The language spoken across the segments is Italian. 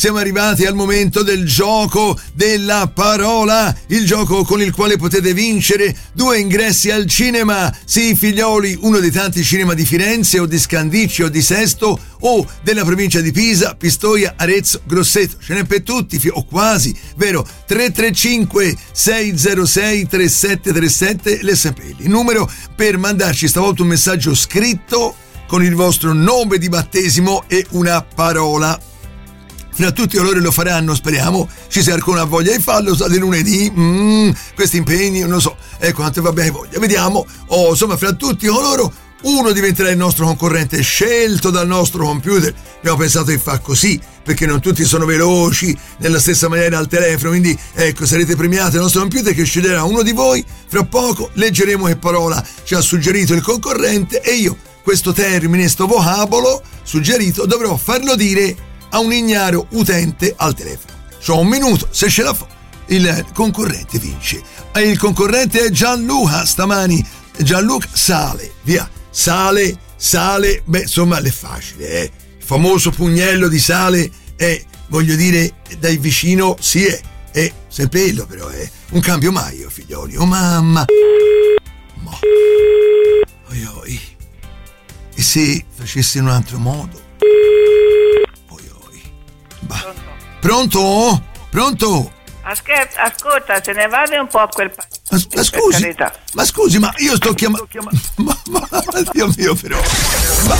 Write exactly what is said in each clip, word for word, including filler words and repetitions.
siamo arrivati al momento del gioco della parola, il gioco con il quale potete vincere due ingressi al cinema. Sì, figlioli, uno dei tanti cinema di Firenze o di Scandicci o di Sesto o della provincia di Pisa, Pistoia, Arezzo, Grosseto. Ce n'è per tutti, o quasi, vero? tre tre cinque sei zero sei tre sette tre sette, l'S M P, il numero per mandarci stavolta un messaggio scritto con il vostro nome di battesimo e una parola. Fra tutti coloro lo faranno, speriamo ci sia alcuna voglia di farlo, sa di lunedì, mm, questi impegni, non lo so, eh, quanto va bene voglia, vediamo. Oh, insomma, fra tutti coloro uno diventerà il nostro concorrente scelto dal nostro computer. Abbiamo pensato di far così, perché non tutti sono veloci nella stessa maniera al telefono, quindi ecco, sarete premiati dal nostro computer che sceglierà uno di voi. Fra poco leggeremo che parola ci ha suggerito il concorrente e io questo termine, sto vocabolo suggerito, dovrò farlo dire a un ignaro utente al telefono. C'ho un minuto, se ce la fa il concorrente vince. E il concorrente è Gianluca stamani. Gianluca sale, via, sale, sale, beh insomma è facile, eh. Il famoso pugnello di sale è, voglio dire, dai vicino si è, è Sempello però è un cambio mai, figlioli, oh mamma. Ma, oi oi. E se facessi in un altro modo? Oi oi. Bah. Pronto? Pronto? Aspetta, ascolta, se ne vade un po' quel paese. Ma, ma scusi, ma scusi, ma io sto chiamando. Ma, ma, ma Dio mio, però. Ma,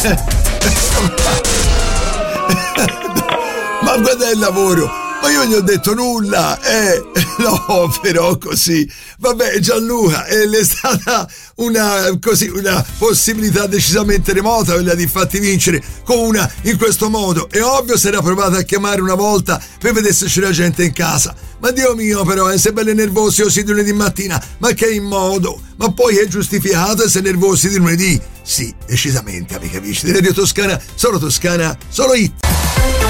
ma guarda il lavoro. Ma io non gli ho detto nulla, eh, no, però così. Vabbè, Gianluca, è stata una, così, una possibilità decisamente remota quella di farti vincere con una in questo modo. È ovvio se era provato a chiamare una volta per vedere se c'era gente in casa. Ma Dio mio, però, eh, sei belli nervosi così di lunedì mattina, ma che in modo? Ma poi è giustificato essere nervosi di lunedì? Sì, decisamente, amica amici di Radio Toscana, solo Toscana, solo hit.